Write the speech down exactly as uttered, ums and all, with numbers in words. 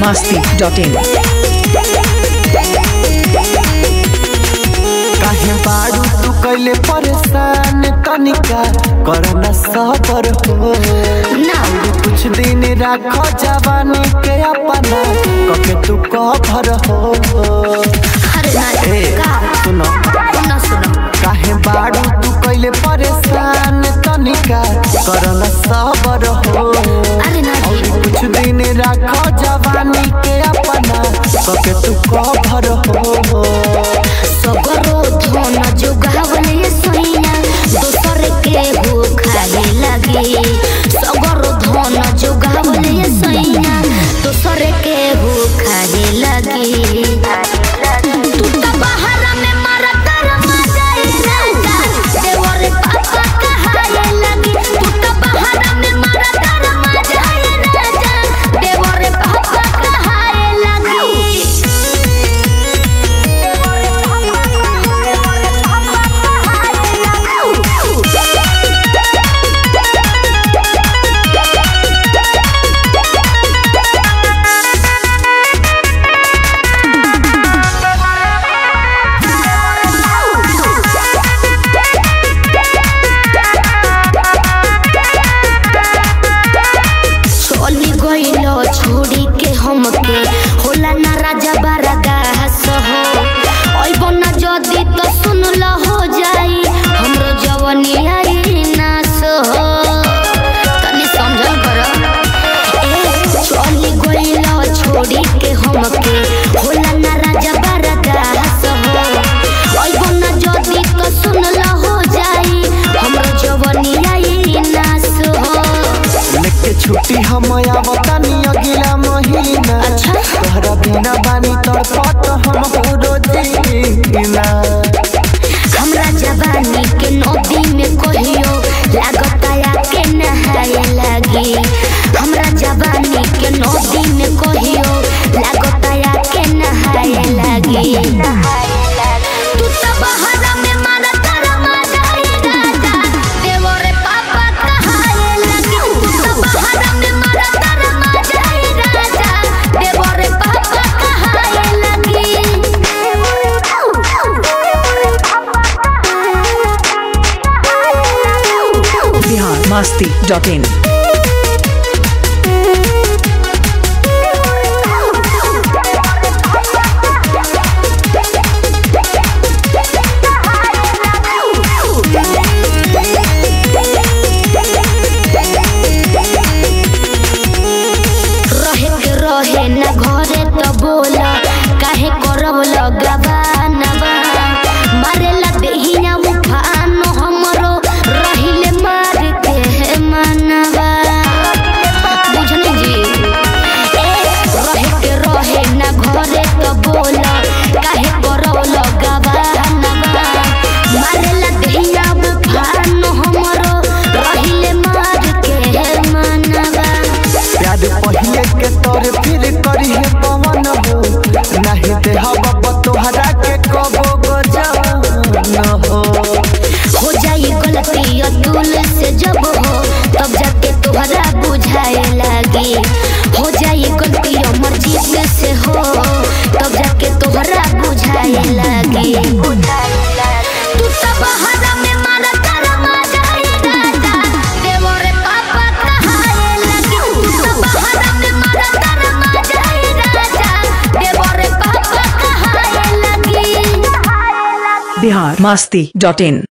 मस्ती dot इन। काहे बाड़ू तू कैले परेशान तनिका करना सबर हो ना कुछ दिन राखो जवानी के अपना कके तू कभर हो। ए सुनो सुनो काहे बाड़ू तू कैले परेशान तनिका करना सबर हो कुछ दिन राखो जवानी के अपना कके तू कभर हो। सगरो धन जुगावले सोइया दोसर के हो खाए लगे। सगरो धन जुगावले सोइया दोसर के हो खाए लगे। तू तो बाहर में मारा कर मजाई राजा देवर पापा कहाए लगे। तू तो बाहर में मारा कर मजाई राजा देवर पापा कहाए लगे। छोड़ी के हमके होला ना राजा बारागा हो ओइबो ना जदी तो सुन ल हो जाई हमरो जवानी आई नास हो तनी समझल कर। ए चली गइलो छोड़ी के हमके होला ना राजा बारागा हो ओइबो ना जदी तो सुन ल हो जाई हमरो जवानी आई नास हो। लेके छुट्टी हम आवतानी अगला महीना तोहरा बिना बानी तड़पत हम हो रोजीना। हमरा जवानी के नदी में कहियो लागता के नहाए लगी। हमरा जवानी के नदी में कहियो लागता के नहाए लगी। तू तो बाहर में मारा तारा मजाई राजा देवर पापा कहाए लगी। तू तो बाहर में मारा तारा मजाई राजा देवर पापा कहाए लगी। Bihar Masti dot in. रहे न घरे तो बोला काहे करब लगवानवा मारेला देहिया उफान हमरो रहिले मार के मनवा बुझने जी। ए रहे के रहे न घरे तो बोला काहे करब लगवानवा मारेला देहिया उफान हमरो रहिले मार के मनवा। प्यार पहिले के तोर फिर करी है पवन हो नहीं दे हवा तोहरा के कबो गजान हो। हो जाई गलती अतुल से जब हो तब जाके तोहरा बुझाए लगी। हो जाई गलती अमरजीत से हो तब जाके तोहरा बुझाए लगी। तू तो बाहर में मारा तारा मजाई राजा देवर पापा कहाए लगी। तू तो बाहर में मारा तारा मजाई राजा देवर पापा कहाए लगी। बिहार मस्ती डॉट इन।